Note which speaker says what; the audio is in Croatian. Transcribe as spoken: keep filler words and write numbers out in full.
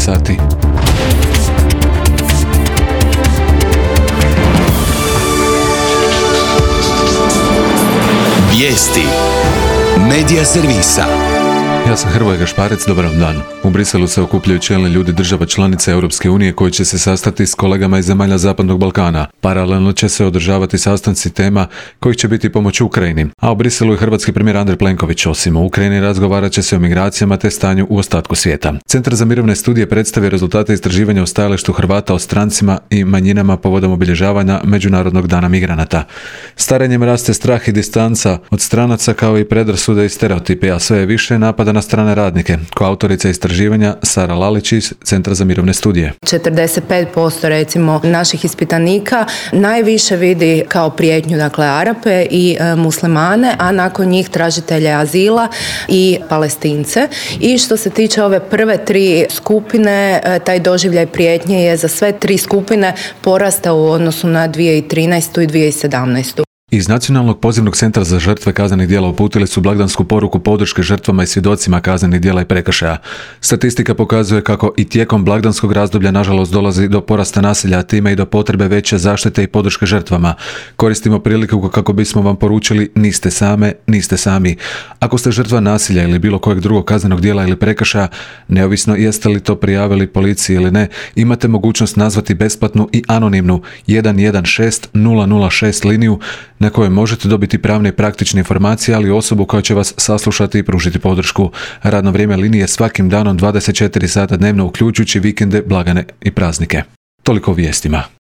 Speaker 1: sati.
Speaker 2: Vijesti Medija servisa.
Speaker 1: Ja sam Hrvoje Gašparec, dobar vam dan. U Briselu se okupljaju čelni ljudi država članica Europske unije koji će se sastati s kolegama iz zemalja Zapadnog Balkana. Paralelno će se održavati sastanci tema kojih će biti pomoć Ukrajini. A u Briselu je hrvatski premijer Andrej Plenković. Osim o Ukrajini razgovarat će se o migracijama te stanju u ostatku svijeta. Centar za mirovne studije predstavio rezultate istraživanja o stajalištu Hrvata o strancima i manjinama povodom obilježavanja Međunarodnog dana migranata. Starenjem raste strah i distanca od stranaca kao i predrasude i stereotipi, a sve je više napada na strane radnike, kao autorica istraživanja Sara Lalić iz Centra za mirovne studije.
Speaker 3: četrdeset pet posto recimo naših ispitanika najviše vidi kao prijetnju, dakle, Arape i e, muslimane, a nakon njih tražitelje azila i Palestince. I što se tiče ove prve tri skupine, e, taj doživljaj prijetnje je za sve tri skupine porastao u odnosu na dvije tisuće trinaestu i dvije tisuće sedamnaestu.
Speaker 1: Iz Nacionalnog pozivnog centra za žrtve kaznenih djela uputili su blagdansku poruku podrške žrtvama i svjedocima kaznenih djela i prekršaja. Statistika pokazuje kako i tijekom blagdanskog razdoblja nažalost dolazi do porasta nasilja, a time i do potrebe veće zaštite i podrške žrtvama. Koristimo priliku kako bismo vam poručili: niste same, niste sami. Ako ste žrtva nasilja ili bilo kojeg drugog kaznenog djela ili prekršaja, neovisno jeste li to prijavili policiji ili ne, imate mogućnost nazvati besplatnu i anonimnu jedan jedan šest nula nula šest liniju na kojoj možete dobiti pravne i praktične informacije, ali i osobu koja će vas saslušati i pružiti podršku. Radno vrijeme linije svakim danom dvadeset četiri sata dnevno, uključujući vikende, blagdane i praznike. Toliko o vijestima.